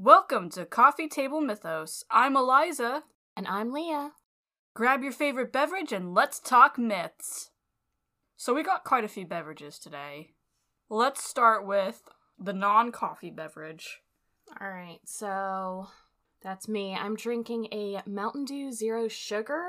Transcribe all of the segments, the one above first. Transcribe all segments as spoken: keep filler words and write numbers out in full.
Welcome to Coffee Table Mythos. I'm Eliza. And I'm Leah. Grab your favorite beverage and let's talk myths. So we got quite a few beverages today. Let's start with the non-coffee beverage. Alright, so that's me. I'm drinking a Mountain Dew Zero Sugar.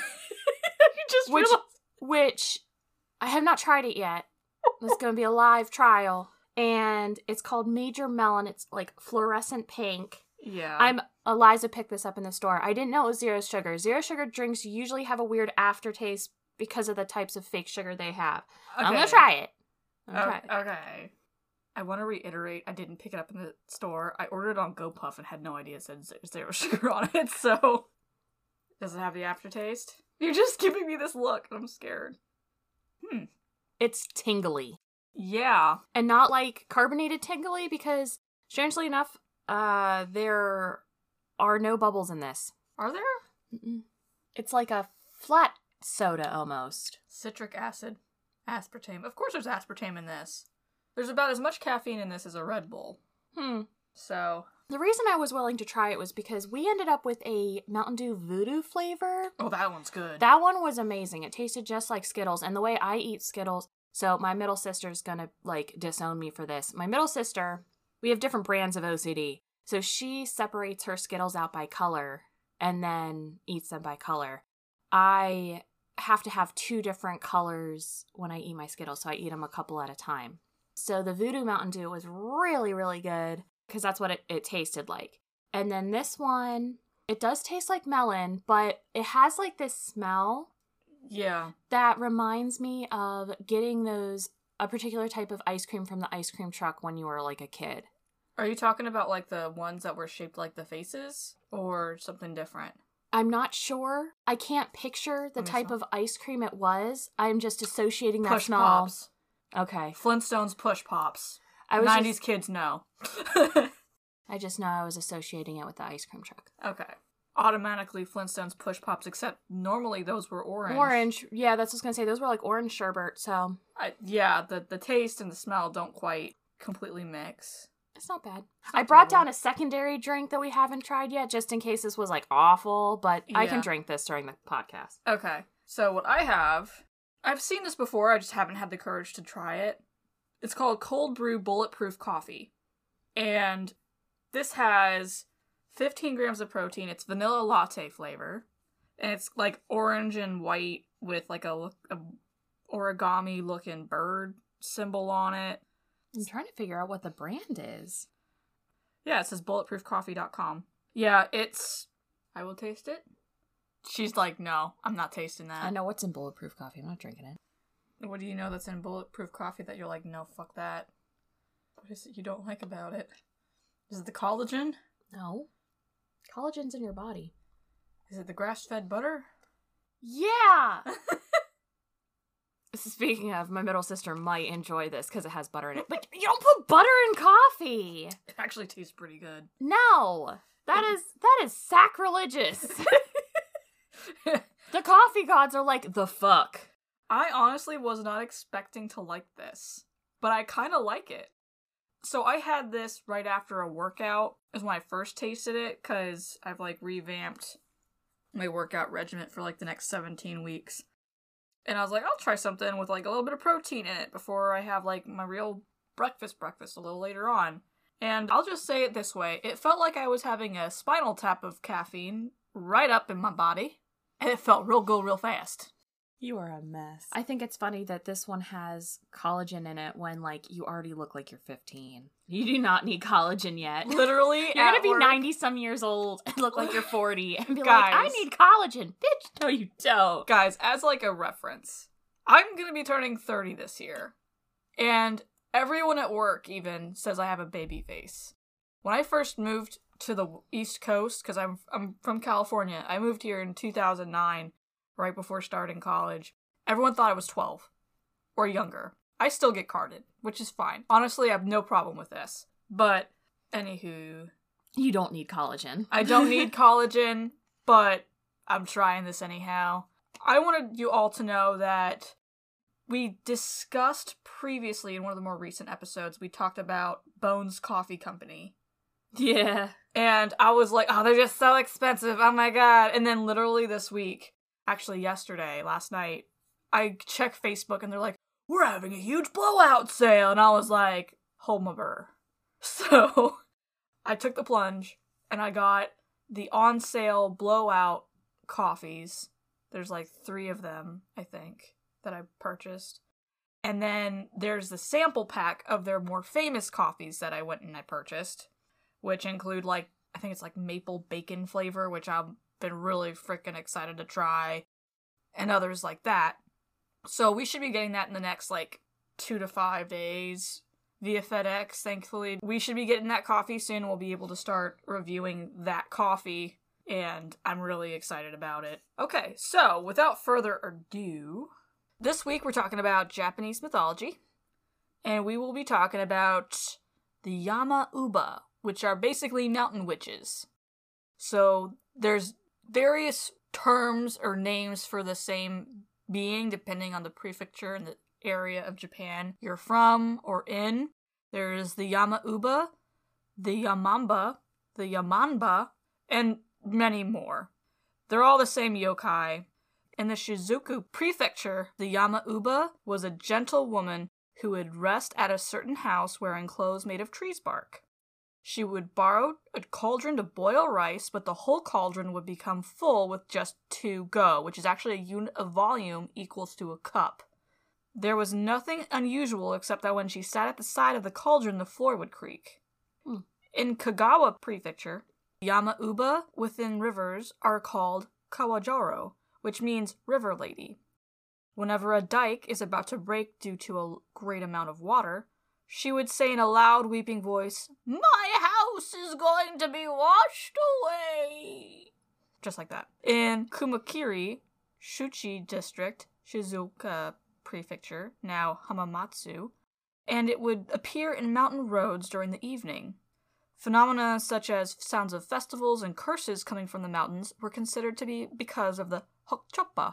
You just which, realized. which I have not tried it yet. It's going to be a live trial. And it's called Major Melon. It's like fluorescent pink. Yeah. I'm Eliza picked this up in the store. I didn't know it was zero sugar. Zero sugar drinks usually have a weird aftertaste because of the types of fake sugar they have. Okay. I'm going to try it. I'm gonna okay. try it. okay. I want to reiterate, I didn't pick it up in the store. I ordered it on GoPuff and had no idea it said zero sugar on it, so... Does it have the aftertaste? You're just giving me this look, and I'm scared. Hmm. It's tingly. Yeah. And not like carbonated tingly because, strangely enough, uh, there are no bubbles in this. Are there? Mm-mm. It's like a flat soda almost. Citric acid. Aspartame. Of course there's aspartame in this. There's about as much caffeine in this as a Red Bull. Hmm. So... The reason I was willing to try it was because we ended up with a Mountain Dew Voodoo flavor. Oh, that one's good. That one was amazing. It tasted just like Skittles. And the way I eat Skittles... So my middle sister's gonna, like, disown me for this. My middle sister, we have different brands of O C D. So she separates her Skittles out by color and then eats them by color. I have to have two different colors when I eat my Skittles, so I eat them a couple at a time. So the Voodoo Mountain Dew was really, really good because that's what it, it tasted like. And then this one, it does taste like melon, but it has, like, this smell... Yeah. That reminds me of getting those, a particular type of ice cream from the ice cream truck when you were like a kid. Are you talking about like the ones that were shaped like the faces or something different? I'm not sure. I can't picture the type smell. of ice cream it was. I'm just associating that Push smell. Pops. Okay. Flintstones Push Pops. I was nineties just, kids know. I just know I was associating it with the ice cream truck. Okay. Automatically Flintstones Push Pops, except normally those were orange. Orange. Yeah, that's what I was going to say. Those were like orange sherbet, so... I, yeah, the, the taste and the smell don't quite completely mix. It's not bad. It's not I brought terrible. down a secondary drink that we haven't tried yet, just in case this was like awful, but I Yeah. can drink this during the podcast. Okay, so what I have, I've seen this before, I just haven't had the courage to try it. It's called Cold Brew Bulletproof Coffee. And this has fifteen grams of protein. It's vanilla latte flavor. And it's like orange and white with like a, a origami looking bird symbol on it. I'm trying to figure out what the brand is. Yeah, it says bulletproof coffee dot com. Yeah, it's... I will taste it. She's like, no, I'm not tasting that. I know what's in Bulletproof Coffee. I'm not drinking it. What do you know that's in Bulletproof Coffee that you're like, no, fuck that? What is it you don't like about it? Is it the collagen? No. Collagen's in your body. Is it the grass-fed butter? Yeah! Speaking of, my middle sister might enjoy this because it has butter in it. But you don't put butter in coffee! It actually tastes pretty good. No! That is, that is sacrilegious. The coffee gods are like, the fuck. I honestly was not expecting to like this, but I kind of like it. So I had this right after a workout, is when I first tasted it, because I've, like, revamped my workout regimen for, like, the next seventeen weeks. And I was like, I'll try something with, like, a little bit of protein in it before I have, like, my real breakfast breakfast a little later on. And I'll just say it this way, it felt like I was having a Spinal Tap of caffeine right up in my body, and it felt real good real fast. You are a mess. I think it's funny that this one has collagen in it when, like, you already look like you're fifteen. You do not need collagen yet. Literally, You're gonna at be work- ninety-some years old and look like you're forty and be Guys. like, I need collagen. Bitch, no you don't. Guys, as like a reference, I'm gonna be turning thirty this year. And everyone at work even says I have a baby face. When I first moved to the East Coast, because I'm, I'm from California, I moved here in two thousand nine, right before starting college. Everyone thought I was twelve. Or younger. I still get carded, which is fine. Honestly, I have no problem with this. But, anywho... You don't need collagen. I don't need collagen, but I'm trying this anyhow. I wanted you all to know that we discussed previously in one of the more recent episodes, we talked about Bones Coffee Company. Yeah. And I was like, oh, they're just so expensive. Oh my god. And then literally this week, actually yesterday, last night, I checked Facebook and they're like, we're having a huge blowout sale. And I was like, hold my burr. So I took the plunge and I got the on sale blowout coffees. There's like three of them, I think, that I purchased. And then there's the sample pack of their more famous coffees that I went and I purchased, which include like, I think it's like maple bacon flavor, which I've been really freaking excited to try, and others like that. So we should be getting that in the next like two to five days via FedEx, thankfully. We should be getting that coffee soon. We'll be able to start reviewing that coffee, and I'm really excited about it. Okay, so without further ado, this week we're talking about Japanese mythology, and we will be talking about the Yama-uba, which are basically mountain witches. So there's various terms or names for the same being depending on the prefecture and the area of Japan you're from or in. There's the Yama-uba, the Yamamba, the Yamanba, and many more. They're all the same yokai. In the Shizuku Prefecture, the Yama-uba was a gentle woman who would rest at a certain house wearing clothes made of tree's bark. She would borrow a cauldron to boil rice, but the whole cauldron would become full with just two go, which is actually a unit of volume equals to a cup. There was nothing unusual except that when she sat at the side of the cauldron, the floor would creak. Hmm. In Kagawa Prefecture, Yama-uba within rivers are called Kawajoro, which means river lady. Whenever a dike is about to break due to a great amount of water, she would say in a loud, weeping voice, "My house is going to be washed away!" Just like that. In Kumakiri, Shuchi District, Shizuoka Prefecture, now Hamamatsu, and it would appear in mountain roads during the evening. Phenomena such as sounds of festivals and curses coming from the mountains were considered to be because of the Hokchoppa.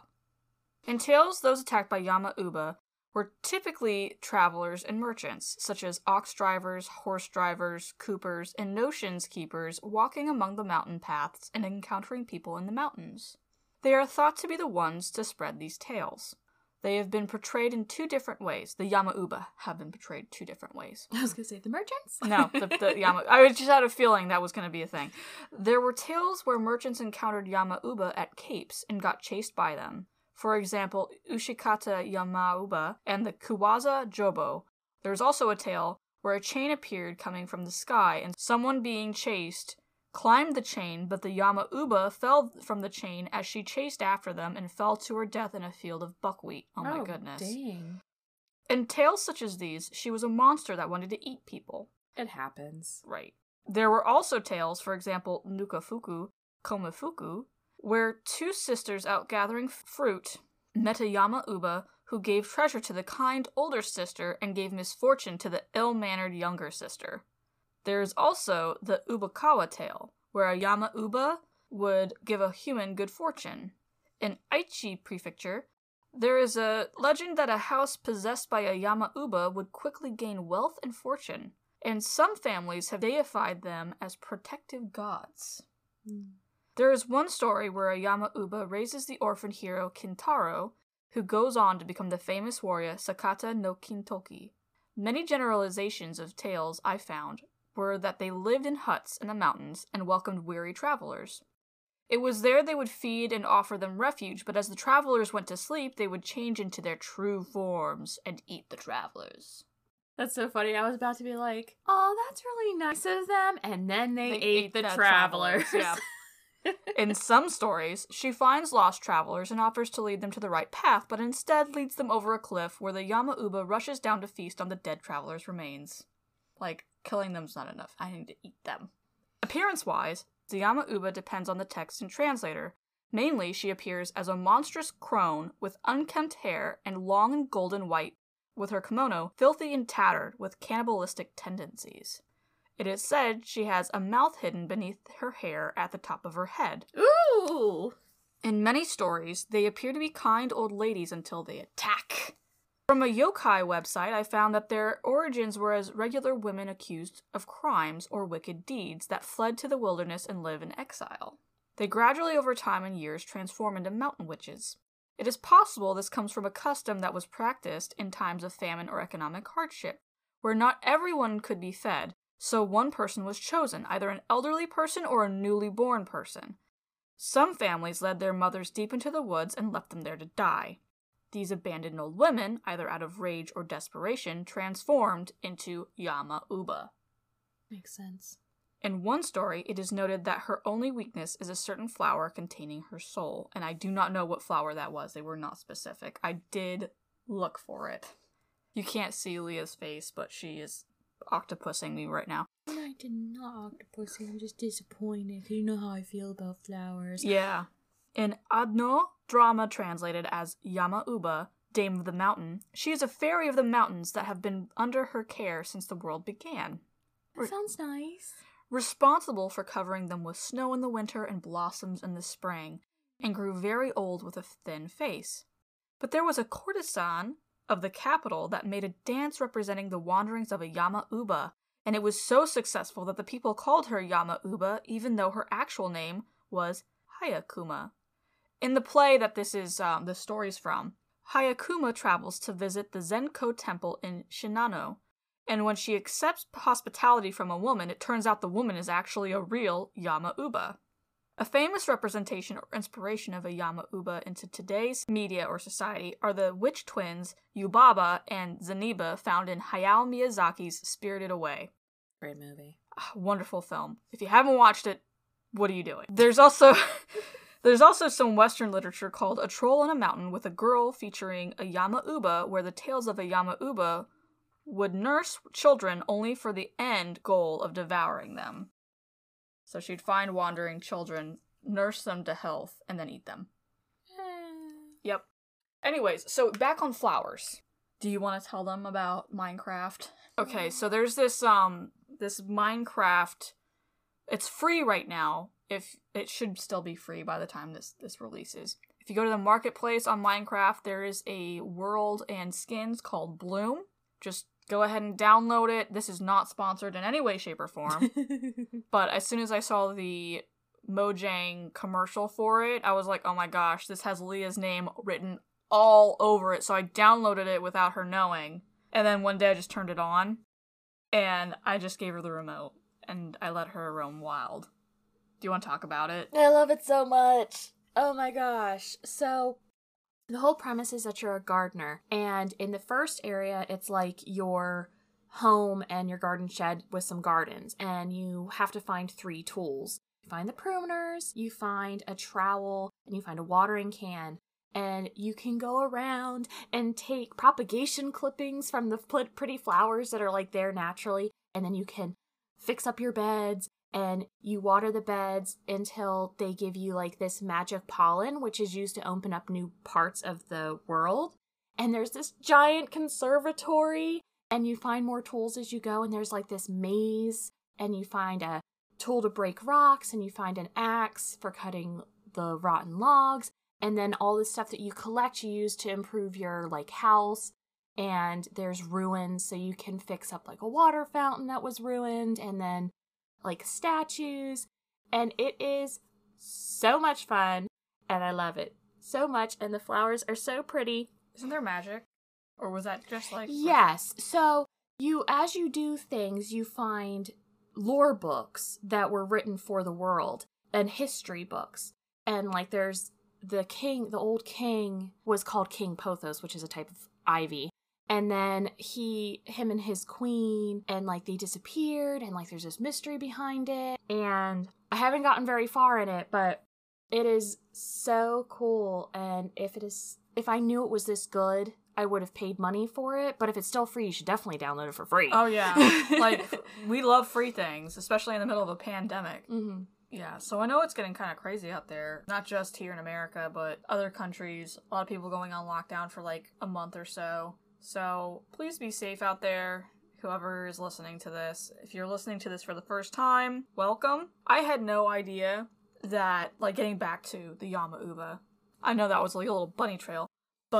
In tales, those attacked by Yama-uba were typically travelers and merchants, such as ox drivers, horse drivers, coopers, and notions keepers walking among the mountain paths and encountering people in the mountains. They are thought to be the ones to spread these tales. They have been portrayed in two different ways. The Yama-uba have been portrayed two different ways. I was going to say the merchants? No, the, the Yama... I just had a feeling that was going to be a thing. There were tales where merchants encountered Yama-uba at capes and got chased by them. For example, Ushikata Yama-uba and the Kuwaza Jobo. There's also a tale where a chain appeared coming from the sky and someone being chased climbed the chain, but the Yama-uba fell from the chain as she chased after them and fell to her death in a field of buckwheat. Oh, oh my goodness. Dang. In tales such as these, she was a monster that wanted to eat people. It happens. Right. There were also tales, for example, Nukafuku, Komefuku, where two sisters out gathering fruit met a Yama-uba who gave treasure to the kind older sister and gave misfortune to the ill-mannered younger sister. There is also the Ubakawa tale, where a Yama-uba would give a human good fortune. In Aichi Prefecture, there is a legend that a house possessed by a Yama-uba would quickly gain wealth and fortune, and some families have deified them as protective gods. Mm. There is one story where a Yama-uba raises the orphan hero Kintaro, who goes on to become the famous warrior Sakata no Kintoki. Many generalizations of tales I found were that they lived in huts in the mountains and welcomed weary travelers. It was there they would feed and offer them refuge, but as the travelers went to sleep, they would change into their true forms and eat the travelers. That's so funny. I was about to be like, oh, that's really nice of them. And then they, they ate, ate the, the travelers. travelers. Yeah. In some stories, she finds lost travelers and offers to lead them to the right path, but instead leads them over a cliff where the Yama-uba rushes down to feast on the dead travelers' remains. Like, killing them's not enough. I need to eat them. Appearance-wise, the Yama-uba depends on the text and translator. Mainly, she appears as a monstrous crone with unkempt hair and long and golden white, with her kimono filthy and tattered with cannibalistic tendencies. It is said she has a mouth hidden beneath her hair at the top of her head. Ooh! In many stories, they appear to be kind old ladies until they attack. From a yokai website, I found that their origins were as regular women accused of crimes or wicked deeds that fled to the wilderness and live in exile. They gradually, over time and years, transform into mountain witches. It is possible this comes from a custom that was practiced in times of famine or economic hardship, where not everyone could be fed, so one person was chosen, either an elderly person or a newly born person. Some families led their mothers deep into the woods and left them there to die. These abandoned old women, either out of rage or desperation, transformed into Yama-uba. Makes sense. In one story, it is noted that her only weakness is a certain flower containing her soul, and I do not know what flower that was. They were not specific. I did look for it. You can't see Leah's face, but she is octopusing me right now. I did not octopusing. I'm just disappointed. You know how I feel about flowers. Yeah. In Adno, drama translated as Yama-uba, Dame of the Mountain, she is a fairy of the mountains that have been under her care since the world began. That sounds nice. Responsible for covering them with snow in the winter and blossoms in the spring, and grew very old with a thin face. But there was a courtesan of the capital that made a dance representing the wanderings of a Yama-uba, and it was so successful that the people called her Yama-uba, even though her actual name was Hayakuma. In the play that this is um, the story's from, Hayakuma travels to visit the Zenko temple in Shinano, and when she accepts hospitality from a woman, it turns out the woman is actually a real Yama-uba. A famous representation or inspiration of a Yama-uba into today's media or society are the witch twins Yubaba and Zeniba found in Hayao Miyazaki's Spirited Away. Great movie. Ah, wonderful film. If you haven't watched it, what are you doing? There's also there's also some Western literature called A Troll on a Mountain with a girl featuring a Yama-uba, where the tales of a Yama-uba would nurse children only for the end goal of devouring them. So she'd find wandering children, nurse them to health, and then eat them. Yep. Anyways, so back on flowers. Do you want to tell them about Minecraft? Okay, so there's this, um, this Minecraft, it's free right now. If it should still be free by the time this, this releases. If you go to the marketplace on Minecraft, there is a world and skins called Bloom. Just go ahead and download it. This is not sponsored in any way, shape, or form. But as soon as I saw the Mojang commercial for it, I was like, oh my gosh, this has Leah's name written all over it. So I downloaded it without her knowing. And then one day I just turned it on, and I just gave her the remote, and I let her roam wild. Do you want to talk about it? I love it so much. Oh my gosh. So the whole premise is that you're a gardener, and in the first area, it's like your home and your garden shed with some gardens, and you have to find three tools. You find the pruners, you find a trowel, and you find a watering can, and you can go around and take propagation clippings from the pretty flowers that are like there naturally, and then you can fix up your beds, and you water the beds until they give you like this magic pollen, which is used to open up new parts of the world. And there's this giant conservatory, and you find more tools as you go, and there's like this maze, and you find a tool to break rocks, and you find an axe for cutting the rotten logs, and then all the stuff that you collect you use to improve your like house. And there's ruins, so you can fix up like a water fountain that was ruined, and then like statues, and it is so much fun, and I love it so much, and the flowers are so pretty. Isn't there magic? Or was that just like... Yes, so you, as you do things, you find lore books that were written for the world, and history books, and like there's the king, the old king was called King Pothos, which is a type of ivy. And then he, him and his queen, and like they disappeared, and like there's this mystery behind it. And I haven't gotten very far in it, but it is so cool. And if it is, if I knew it was this good, I would have paid money for it. But if it's still free, you should definitely download it for free. Oh yeah, like we love free things, especially in the middle of a pandemic. Mm-hmm. Yeah, so I know it's getting kind of crazy out there, not just here in America, but other countries. A lot of people going on lockdown for like a month or so. So please be safe out there, whoever is listening to this. If you're listening to this for the first time, welcome. I had no idea that, like, getting back to the Yama-uba, I know that was like a little bunny trail, but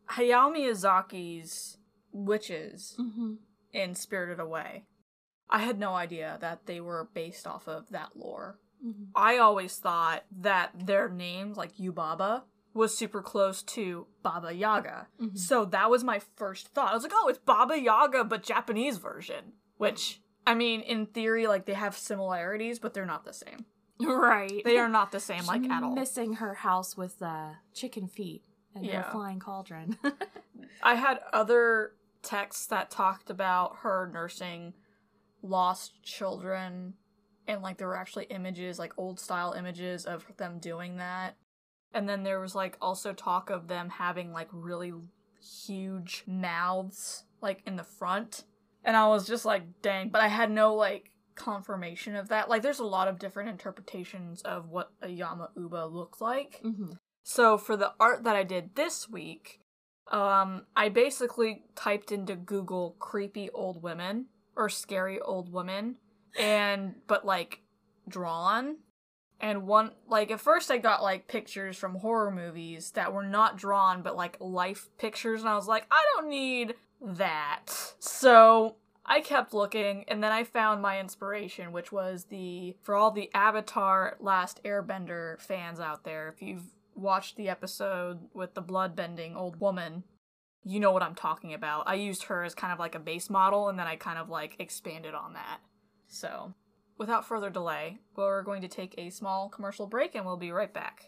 Hayao Miyazaki's witches Mm-hmm. in Spirited Away. I had no idea that they were based off of that lore. Mm-hmm. I always thought that their names, like Yubaba, was super close to Baba Yaga. Mm-hmm. So that was my first thought. I was like, oh, it's Baba Yaga, but Japanese version. Which, I mean, in theory, like, they have similarities, but they're not the same. Right. They are not the same, like, at all. Missing her house with uh, chicken feet and Yeah. her flying cauldron. I had other texts that talked about her nursing lost children, and, like, there were actually images, like, old-style images of them doing that. And then there was, like, also talk of them having, like, really huge mouths, like, in the front. And I was just like, dang. But I had no, like, confirmation of that. Like, there's a lot of different interpretations of what a Yama-uba looks like. Mm-hmm. So for the art that I did this week, um, I basically typed into Google creepy old women, or scary old women, and, but, like, drawn. And one, like, at first I got, like, pictures from horror movies that were not drawn, but, like, life pictures, and I was like, I don't need that. So I kept looking, and then I found my inspiration, which was the, for all the Avatar Last Airbender fans out there, if you've watched the episode with the bloodbending old woman, you know what I'm talking about. I used her as kind of like a base model, and then I kind of, like, expanded on that. So, without further delay, we're going to take a small commercial break, and we'll be right back.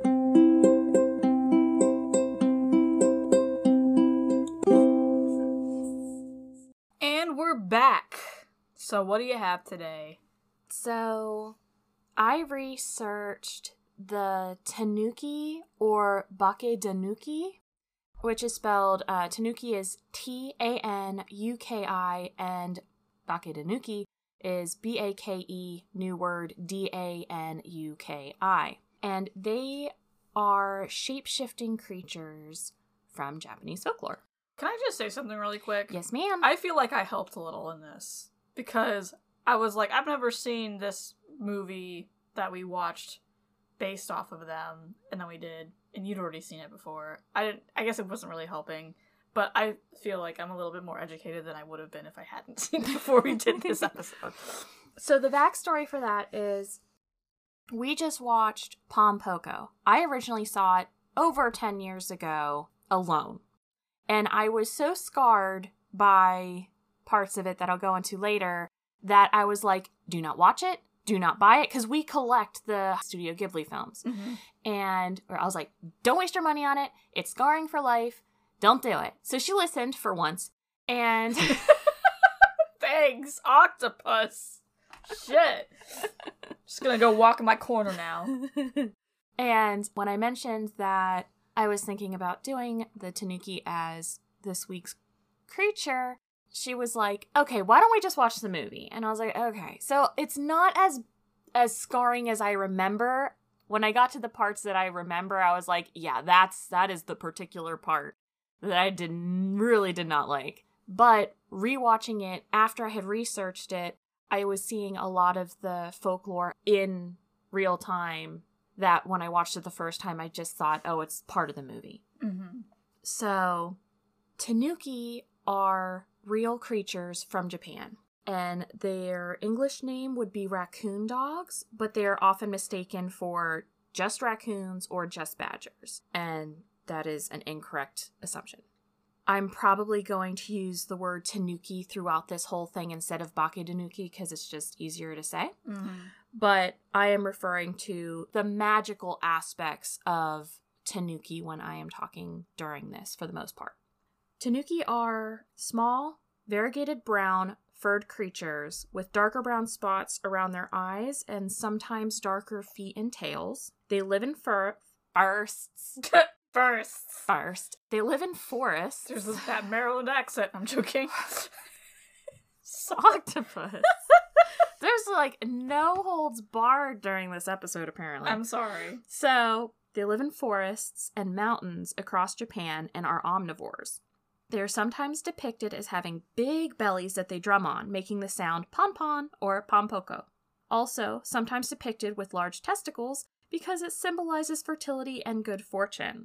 And we're back. So what do you have today? So, I researched the Tanuki or Bakedanuki, which is spelled, uh, Tanuki is T A N U K I, and Bakedanuki is B A K E, new word, D A N U K I. And they are shape-shifting creatures from Japanese folklore. Can I just say something really quick? Yes, ma'am. I feel like I helped a little in this, because I was like, I've never seen this movie that we watched based off of them, and then we did, and you'd already seen it before. I didn't, I guess it wasn't really helping, but I feel like I'm a little bit more educated than I would have been if I hadn't seen it before we did this episode. So the backstory for that is we just watched Pom Poko. I originally saw it over ten years ago alone. And I was so scarred by parts of it that I'll go into later that I was like, do not watch it, do not buy it, because we collect the Studio Ghibli films. Mm-hmm. And or I was like, don't waste your money on it. It's scarring for life. Don't do it. So she listened for once. And thanks, octopus. Shit. Just gonna go walk in my corner now. And when I mentioned that I was thinking about doing the Tanuki as this week's creature, she was like, okay, why don't we just watch the movie? And I was like, okay. So it's not as as scarring as I remember. When I got to the parts that I remember, I was like, yeah, that's that is the particular part that I did really did not like. But rewatching it after I had researched it, I was seeing a lot of the folklore in real time that when I watched it the first time, I just thought, oh, it's part of the movie. Mm-hmm. So, Tanuki are real creatures from Japan. And their English name would be raccoon dogs, but they're often mistaken for just raccoons or just badgers. And that is an incorrect assumption. I'm probably going to use the word Tanuki throughout this whole thing instead of Bakedanuki because it's just easier to say. Mm-hmm. But I am referring to the magical aspects of Tanuki when I am talking during this for the most part. Tanuki are small, variegated brown, furred creatures with darker brown spots around their eyes and sometimes darker feet and tails. They live in fur forests. First. First. They live in forests. There's this, that Maryland accent. I'm joking. Octopus. There's like no holds barred during this episode, apparently. I'm sorry. So, they live in forests and mountains across Japan and are omnivores. They are sometimes depicted as having big bellies that they drum on, making the sound pon-pon or pom-poko. Also, sometimes depicted with large testicles because it symbolizes fertility and good fortune.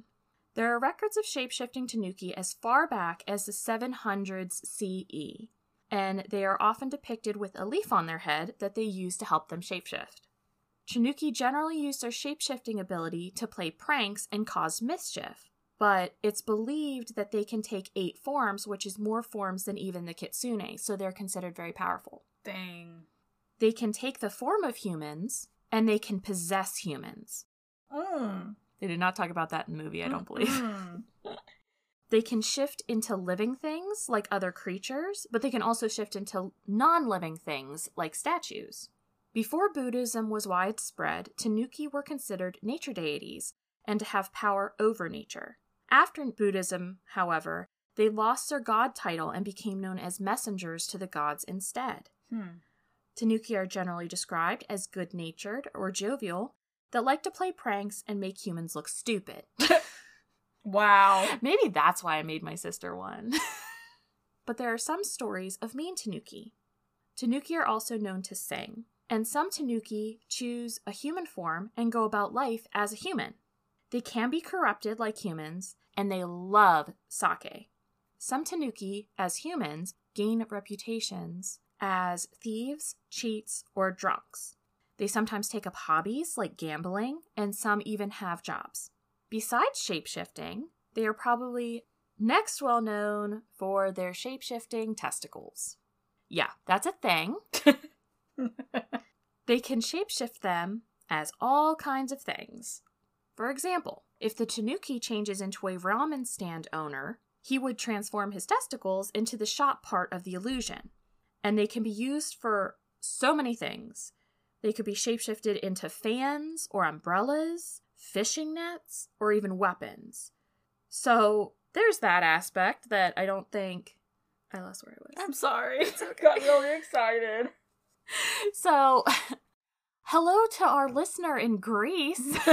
There are records of shapeshifting tanuki as far back as the seven hundreds C E, and they are often depicted with a leaf on their head that they use to help them shapeshift. Tanuki generally use their shapeshifting ability to play pranks and cause mischief, but it's believed that they can take eight forms, which is more forms than even the kitsune, so they're considered very powerful. Dang. They can take the form of humans, and they can possess humans. Mm. They did not talk about that in the movie, I don't believe. Mm. They can shift into living things like other creatures, but they can also shift into non-living things like statues. Before Buddhism was widespread, tanuki were considered nature deities and to have power over nature. After Buddhism, however, they lost their god title and became known as messengers to the gods instead. Hmm. Tanuki are generally described as good-natured or jovial that like to play pranks and make humans look stupid. Wow. Maybe that's why I made my sister one. But there are some stories of mean tanuki. Tanuki are also known to sing, and some tanuki choose a human form and go about life as a human. They can be corrupted like humans, and they love sake. Some tanuki, as humans, gain reputations as thieves, cheats, or drunks. They sometimes take up hobbies like gambling, and some even have jobs. Besides shapeshifting, they are probably next well known for their shapeshifting testicles. Yeah, that's a thing. They can shapeshift them as all kinds of things. For example, if the tanuki changes into a ramen stand owner, he would transform his testicles into the shop part of the illusion. And they can be used for so many things. They could be shapeshifted into fans or umbrellas, fishing nets, or even weapons. So there's that aspect that I don't think... I lost where I was. I'm sorry. I got really excited. So, hello to our listener in Greece. Sorry.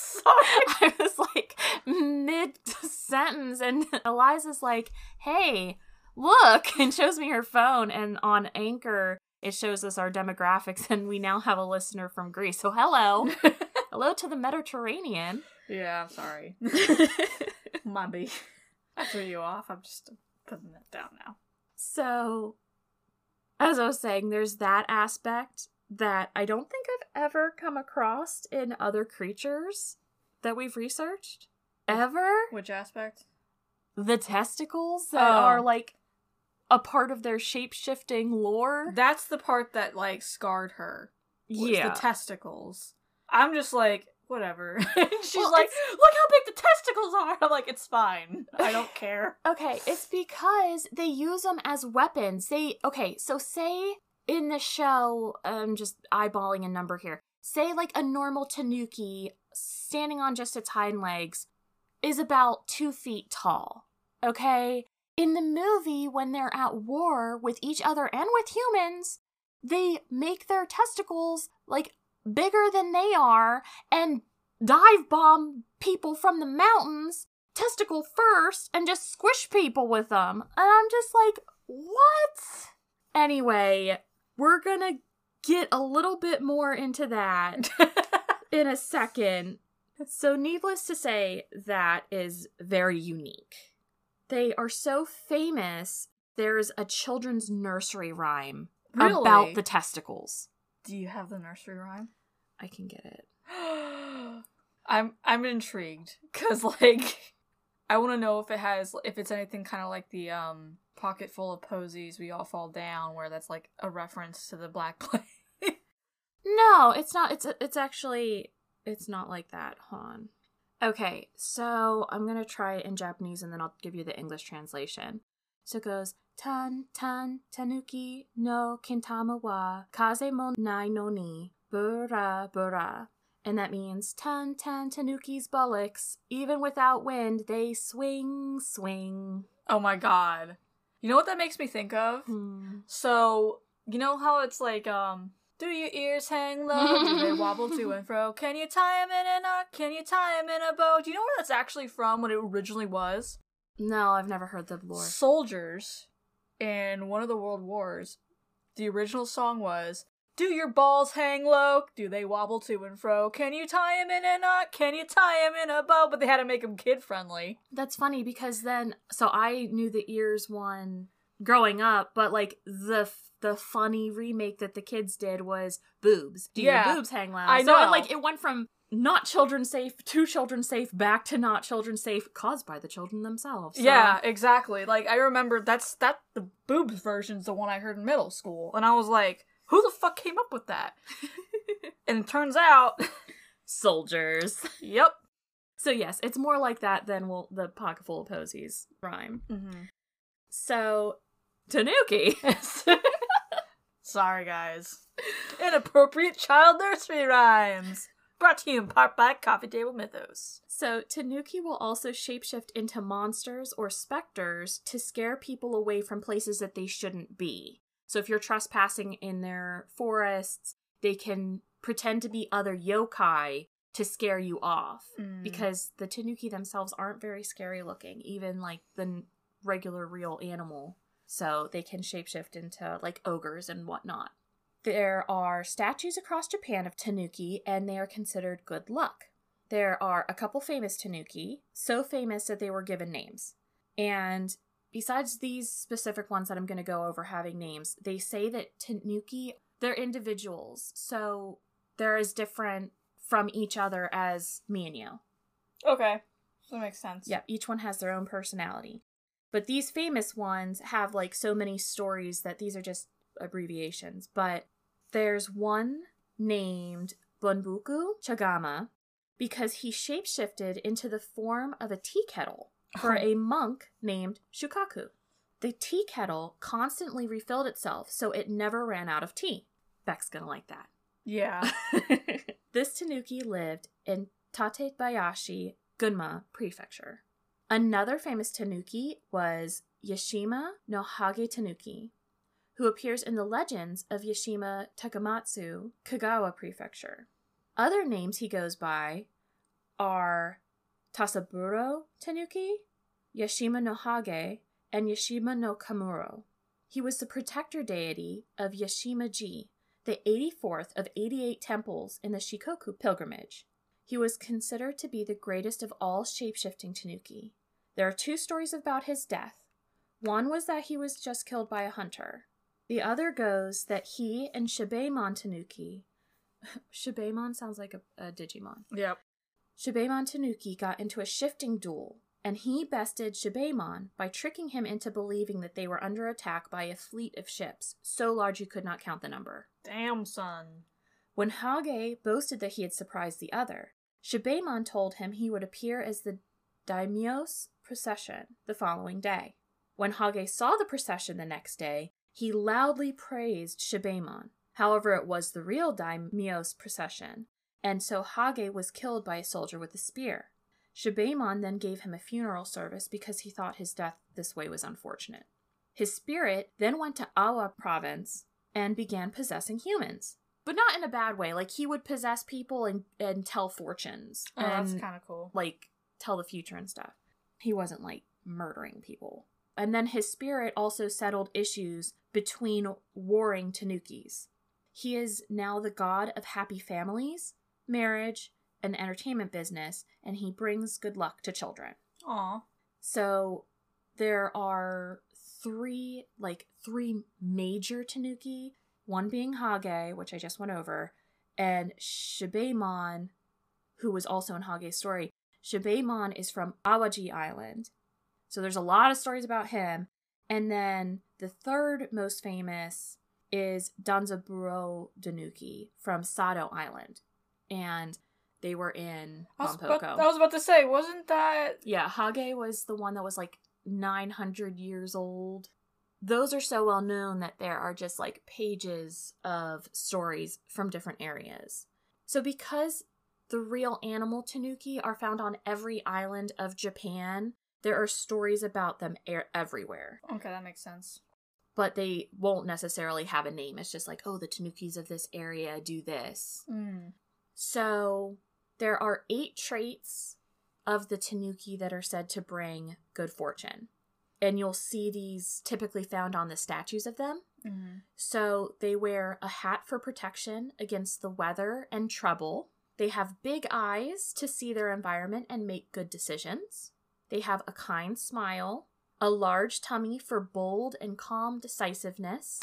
I was like mid-sentence and Eliza's like, hey, look, and shows me her phone, and on Anchor it shows us our demographics, and we now have a listener from Greece. So hello. Hello to the Mediterranean. Yeah, I'm sorry. Mummy. I threw you off. I'm just putting that down now. So, as I was saying, there's that aspect that I don't think I've ever come across in other creatures that we've researched. Ever? Which aspect? The testicles that Oh. are, like, a part of their shape-shifting lore. That's the part that, like, scarred her. Was Yeah. the testicles. I'm just like, whatever. She's Well, like, it's- look how big the testicles are! I'm like, it's fine. I don't care. Okay, it's because they use them as weapons. They, okay, so say in the show, I'm just eyeballing a number here. Say, like, a normal tanuki standing on just its hind legs is about two feet tall, okay? In the movie, when they're at war with each other and with humans, they make their testicles, like, bigger than they are and dive bomb people from the mountains, testicle first, and just squish people with them. And I'm just like, what? Anyway, we're gonna get a little bit more into that in a second. So needless to say, that is very unique. They are so famous, there's a children's nursery rhyme Really? about the testicles. Do you have the nursery rhyme? I can get it. I'm I'm intrigued because like I want to know if it has if it's anything kind of like the um Pocket Full of Posies We All Fall Down, where that's like a reference to the Black Plague. No, it's not. It's it's actually it's not like that. Hold on. Okay, so I'm gonna try it in Japanese and then I'll give you the English translation. So it goes tan tan tanuki no kintama wa kaze mo nai no ni bura bura. And that means tan tan tanuki's bullocks, even without wind, they swing swing. Oh my god! You know what that makes me think of? Hmm. So you know how it's like um. Do your ears hang low? Do they wobble to and fro? Can you tie 'em in a knot? Can you tie 'em in a bow? Do you know where that's actually from, what it originally was? No, I've never heard the lore. Soldiers in one of the world wars, the original song was, Do your balls hang low? Do they wobble to and fro? Can you tie him in a knot? Can you tie him in a bow? But they had to make him kid-friendly. That's funny because then, so I knew the ears one growing up, but like the the funny remake that the kids did was boobs. Do Yeah. your boobs hang low? I So know. it, like it went from not children safe to children safe back to not children safe caused by the children themselves. So. Yeah, exactly. Like, I remember that's, that, the boobs version's the one I heard in middle school. And I was like, who the fuck came up with that? And it turns out... Soldiers. Yep. So yes, it's more like that than will the Pocket Full of Posies rhyme. Mm-hmm. So, Tanuki. Sorry, guys. Inappropriate child nursery rhymes. Brought to you in part by Coffee Table Mythos. So, Tanuki will also shapeshift into monsters or specters to scare people away from places that they shouldn't be. So if you're trespassing in their forests, they can pretend to be other yokai to scare you off. Mm. Because the Tanuki themselves aren't very scary looking, even like the regular real animal. So they can shapeshift into like ogres and whatnot. There are statues across Japan of Tanuki, and they are considered good luck. There are a couple famous Tanuki, so famous that they were given names. And besides these specific ones that I'm going to go over having names, they say that Tanuki, they're individuals. So they're as different from each other as me and you. Okay. That makes sense. Yeah, each one has their own personality. But these famous ones have like so many stories that these are just abbreviations. But there's one named Bunbuku Chagama because he shapeshifted into the form of a tea kettle for a monk named Shukaku. The tea kettle constantly refilled itself, so it never ran out of tea. Beck's gonna like that. Yeah. This Tanuki lived in Tatebayashi, Gunma Prefecture. Another famous Tanuki was Yashima no Hage Tanuki, who appears in the legends of Yashima Takamatsu, Kagawa Prefecture. Other names he goes by are Tasaburo Tanuki, Yashima no Hage, and Yashima no Kamuro. He was the protector deity of Yashima-ji, the eighty-fourth of eighty-eight temples in the Shikoku pilgrimage. He was considered to be the greatest of all shape-shifting Tanuki. There are two stories about his death. One was that he was just killed by a hunter. The other goes that he and Shibeimon Tanuki... Shibeimon sounds like a, a Digimon. Yep. Shibeimon Tanuki got into a shifting duel, and he bested Shibeimon by tricking him into believing that they were under attack by a fleet of ships, so large you could not count the number. Damn, son. When Hage boasted that he had surprised the other, Shibeimon told him he would appear as the daimyo's procession the following day. When Hage saw the procession the next day, he loudly praised Shibeimon. However, it was the real daimyo's procession, and so Hage was killed by a soldier with a spear. Shibeimon then gave him a funeral service because he thought his death this way was unfortunate. His spirit then went to Awa province and began possessing humans. But not in a bad way. Like, he would possess people and, and tell fortunes. Oh, and, that's kind of cool. like, tell the future and stuff. He wasn't, like, murdering people. And then his spirit also settled issues between warring Tanukis. He is now the god of happy families, marriage, and the entertainment business, and he brings good luck to children. Aw. So there are three, like, three major Tanuki, one being Hage, which I just went over, and Shibeimon, who was also in Hage's story. Shibeimon is from Awaji Island. So there's a lot of stories about him. And then the third most famous is Danzaburo Tanuki from Sado Island. And they were in I was, Mampoko. about, I was about to say, wasn't that... Yeah, Hage was the one that was like nine hundred years old. Those are so well known that there are just like pages of stories from different areas. So because the real animal Tanuki are found on every island of Japan, there are stories about them er- everywhere. Okay, that makes sense. But they won't necessarily have a name. It's just like, oh, the Tanukis of this area do this. Mm. So there are eight traits of the Tanuki that are said to bring good fortune. and you'll see these typically found on the statues of them. Mm-hmm. So they wear a hat for protection against the weather and trouble. They have big eyes to see their environment and make good decisions. They have a kind smile, a large tummy for bold and calm decisiveness.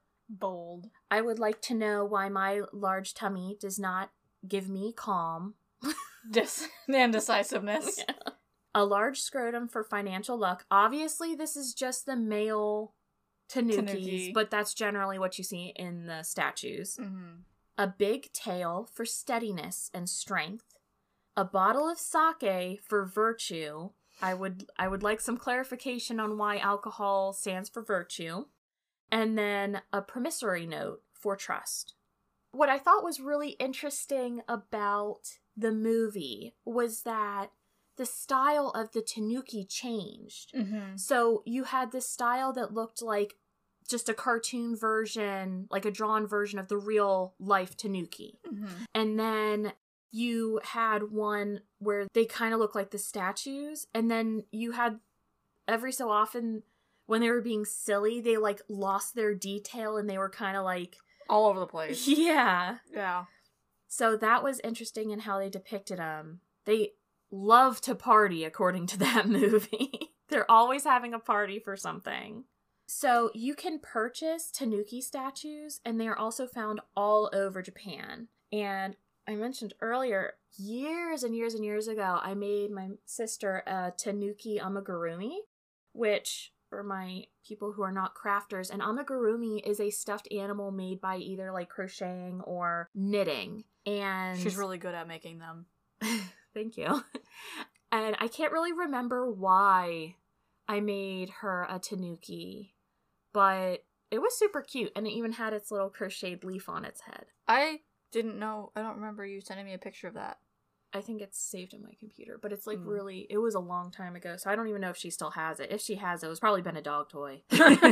Bold. I would like to know why my large tummy does not give me calm. Dis- and decisiveness. Yeah. A large scrotum for financial luck. Obviously, this is just the male tanukis, Tanuki. But that's generally what you see in the statues. Mm-hmm. A big tail for steadiness and strength. A bottle of sake for virtue. I would I would like some clarification on why alcohol stands for virtue. And then a promissory note for trust. What I thought was really interesting about the movie was that the style of the tanuki changed. Mm-hmm. So you had this style that looked like just a cartoon version, like a drawn version of the real life tanuki. Mm-hmm. And then you had one where they kind of look like the statues. And then you had every so often when they were being silly, they like lost their detail and they were kind of like all over the place. Yeah. Yeah. So that was interesting in how they depicted them. They love to party, according to that movie. They're always having a party for something. So you can purchase tanuki statues, and they are also found all over Japan. And I mentioned earlier, years and years and years ago, I made my sister a tanuki amigurumi, which, for my people who are not crafters, an amigurumi is a stuffed animal made by either like crocheting or knitting. And she's really good at making them. Thank you. And I can't really remember why I made her a tanuki, but it was super cute, and it even had its little crocheted leaf on its head. I didn't know, I don't remember you sending me a picture of that. I think it's saved on my computer, but it's like mm. really, it was a long time ago, so I don't even know if she still has it. If she has it, it's probably been a dog toy.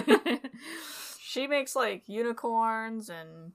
She makes like unicorns and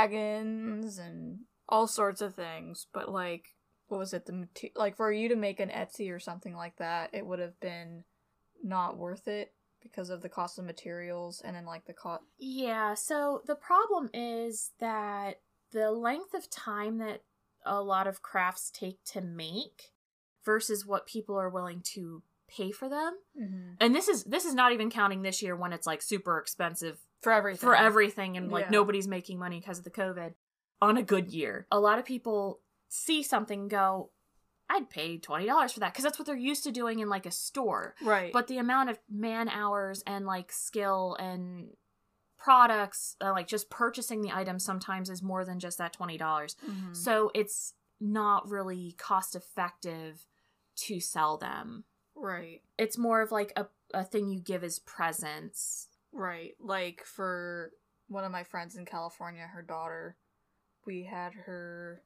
dragons and all sorts of things, but like, what was it, the mater- like for you to make an Etsy or something like that, it would have been not worth it because of the cost of materials and then like the cost. Yeah, so the problem is that the length of time that a lot of crafts take to make versus what people are willing to pay for them. Mm-hmm. And this is this is not even counting this year when it's like super expensive for everything. For everything and like yeah. nobody's making money because of the COVID. On a good year, a lot of people see something and go, I'd pay twenty dollars for that, because that's what they're used to doing in like a store. Right. But the amount of man hours and like skill and products, uh, like just purchasing the item sometimes is more than just that twenty dollars. Mm-hmm. So it's not really cost effective to sell them. Right. It's more of like a, a thing you give as presents. Right. Like for one of my friends in California, her daughter, we had her,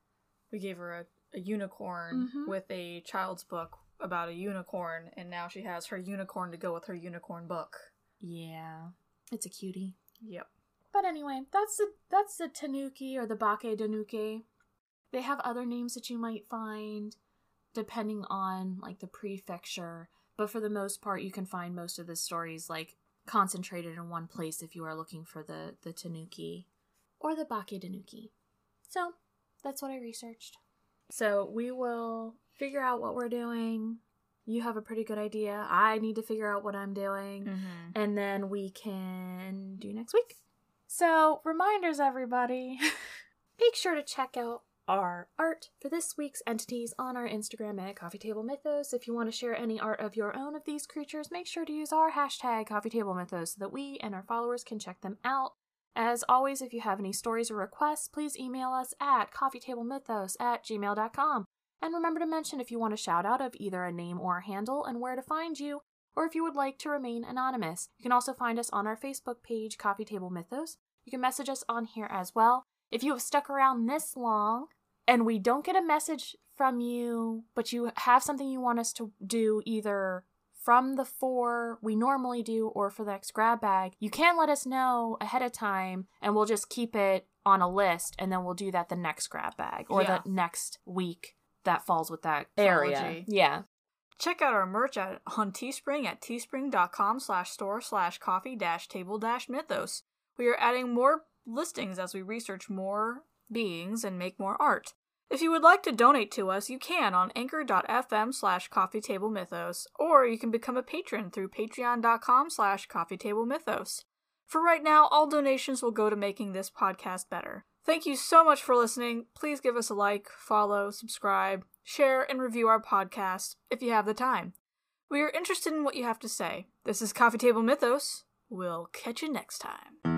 we gave her a, a unicorn mm-hmm. with a child's book about a unicorn, and now she has her unicorn to go with her unicorn book. Yeah. It's a cutie. Yep. But anyway, that's the that's the tanuki or the bake danuki. They have other names that you might find depending on like the prefecture, but for the most part you can find most of the stories like concentrated in one place if you are looking for the the tanuki or the bake danuki. So, that's what I researched. So, we will figure out what we're doing. You have a pretty good idea. I need to figure out what I'm doing. Mm-hmm. And then we can do next week. So, reminders, everybody. Make sure to check out our art for this week's entities on our Instagram at Coffee Table Mythos. If you want to share any art of your own of these creatures, make sure to use our hashtag Coffee Table Mythos so that we and our followers can check them out. As always, if you have any stories or requests, please email us at coffeetablemythos at gmail dot com. And remember to mention if you want a shout out of either a name or a handle and where to find you, or if you would like to remain anonymous. You can also find us on our Facebook page, Coffee Table Mythos. You can message us on here as well. If you have stuck around this long and we don't get a message from you, but you have something you want us to do either from the four we normally do or for the next grab bag, you can let us know ahead of time and we'll just keep it on a list and then we'll do that the next grab bag or yeah. the next week that falls with that area. Chronology. Yeah. Check out our merch at, on Teespring at teespring.com slash store slash coffee dash table dash mythos. We are adding more listings as we research more beings and make more art. If you would like to donate to us, you can on anchor.fm slash coffee table mythos, or you can become a patron through patreon.com slash coffee table mythos. For right now, all donations will go to making this podcast better. Thank you so much for listening. Please give us a like, follow, subscribe, share, and review our podcast if you have the time. We are interested in what you have to say. This is Coffee Table Mythos. We'll catch you next time.